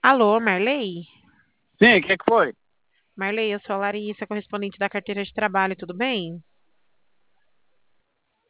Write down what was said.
Alô, Marley? Sim, o que que foi? Marley, eu sou a Larissa, correspondente da carteira de trabalho, tudo bem?